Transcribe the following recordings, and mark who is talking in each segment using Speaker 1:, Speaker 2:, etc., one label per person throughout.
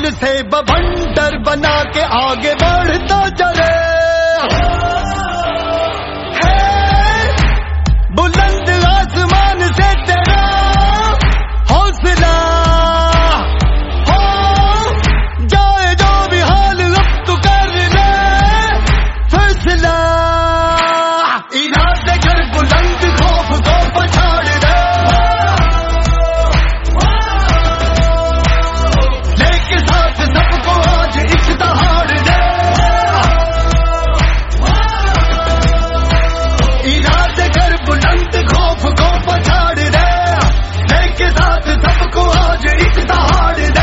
Speaker 1: ईमान से बवंडर बना के आगे बढ़ता चले। बुलंद आसमान से तेरा हौसला हो जाए जो भी हाल, अब तू कर ले फैसला। इरादे कर बुलंद, खौफ को पछाड़ दे, लेके साथ सबको आज एक दहाड़ दे। इरादे कर बुलंद, खौफ को पछाड़ दे, लेके साथ सबको आज एक दहाड़ दे।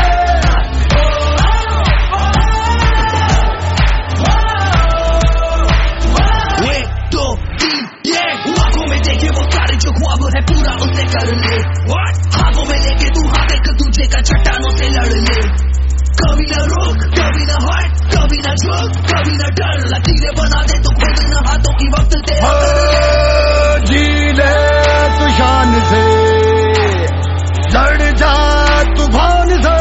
Speaker 2: आंखों में देखे वो सारे जो ख्वाब है पूरा उसे कर ले। हाथों में लेके तू हाथ एक दूसरे का चट्टानों से लड़ ले। कभी ना रोक, कभी ना हट, कभी ना झुक, कभी ना डर। लकीरें बना दे तो खुद न हाथों की वक्त तेरा
Speaker 1: जी ले तू शान से, लड़ जा तू भान से।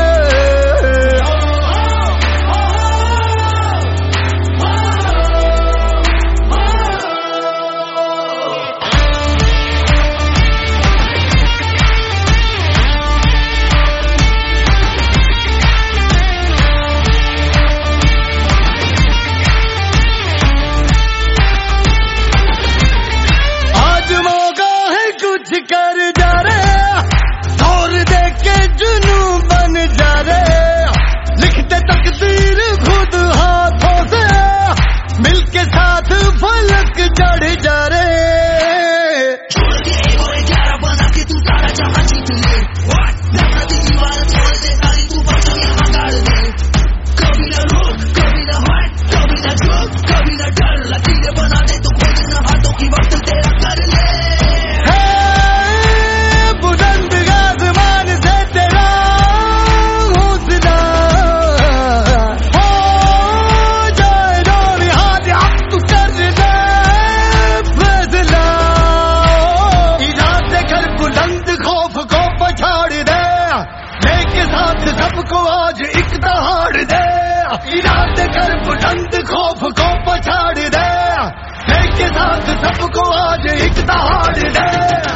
Speaker 1: कर जा रे, तोड़ दे के जुनू बन जा रे। लिखते तकदीर खुद हाथों से, मिलके साथ फलक चढ़ जा रे।
Speaker 2: छोड़ के वो 11 बना के तू सारा जहां जीत ले। नफरत दीवार छोड़ दे सारी, तू बस यहाँ गाड़ दे। कभी ना रोक, कभी ना हट, कभी ना झुक, कभी ना डर। लकीरें बना दे तो खुद न हाथों की वक्त तेरा कर ले। सबको आज एक दहाड़ दे। इरादे कर बुलंद, खौफ को पछाड़ दे, लेके साथ सबको आज एक दहाड़ दे।